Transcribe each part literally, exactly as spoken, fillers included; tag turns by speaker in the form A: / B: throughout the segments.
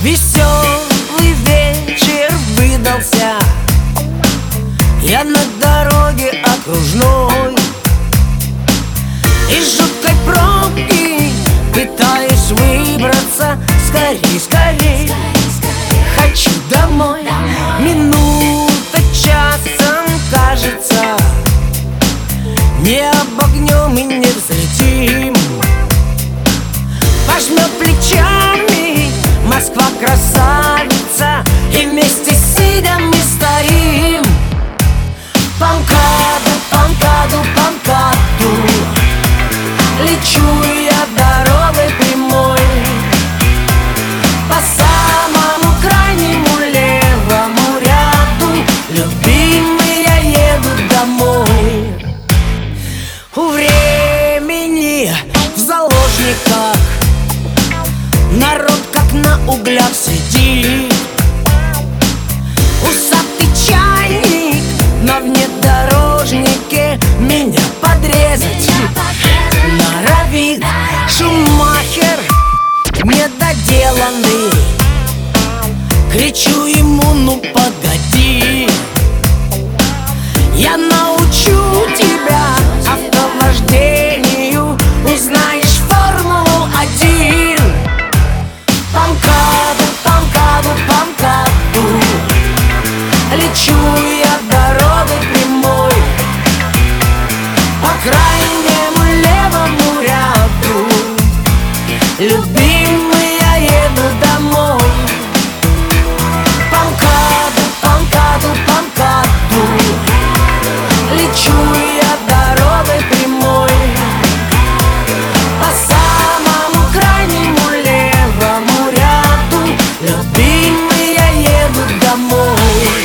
A: Веселый вечер выдался, я на дороге окружной, из жуткой пробки пытаюсь выбраться. Скорей, скорей, хочу домой. Минута часом кажется, не обогнем и не взлетим. Пожмет плечами Москва красавица, и вместе сидя мы стоим. По МКАДу, по МКАДу, по МКАДу лечу я дорогой прямой, по самому крайнему левому ряду. Любимый, я еду домой. У времени в заложниках народ как на углях сидит. Усатый чайник на внедорожнике меня подрезать норовит. Шумахер недоделанный, кричу ему: ну погоди, я научу тебя автовождению, узнаешь формулу один. По МКАДу, по МКАДу, по МКАДу лечу я дорогой прямой, по крайнему левому ряду. Любимый, я еду домой. По МКАДу, по МКАДу, по МКАДу лечу я дорогой прямой, по самому крайнему левому ряду. Любимый, я еду домой.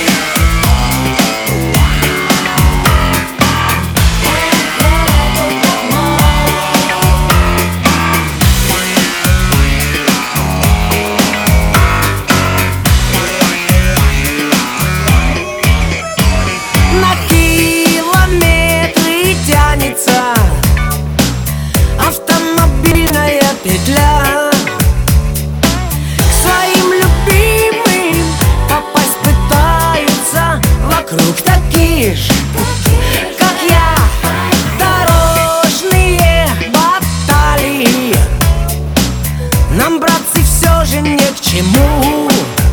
A: На километры тянется автомобильная петля. К своим любимым попасть пытаются вокруг такие же, как я, дорожные баталии. Нам, братцы, все же не к чему.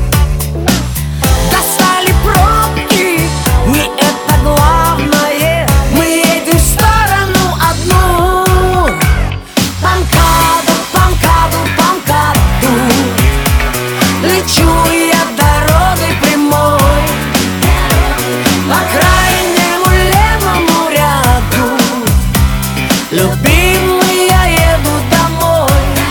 A: Достали пробки, не это главное, мы едем в сторону одну. По МКАДу, по МКАДу, по МКАДу лечу я дорогой прямой, по крайнему левому ряду. Любимый, я еду домой.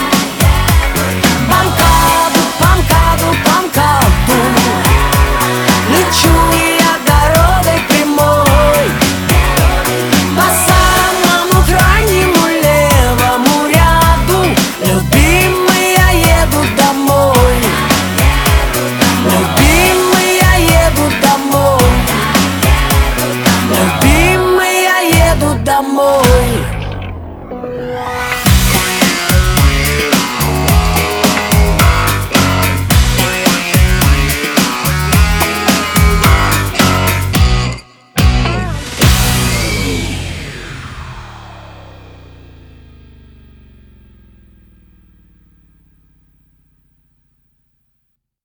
A: По МКАДу, по МКАДу, по МКАДу лечу я дорогой прямой, по самому крайнему левому ряду. Любимый, я еду домой. Любимый, я еду домой. Любимый, я еду домой.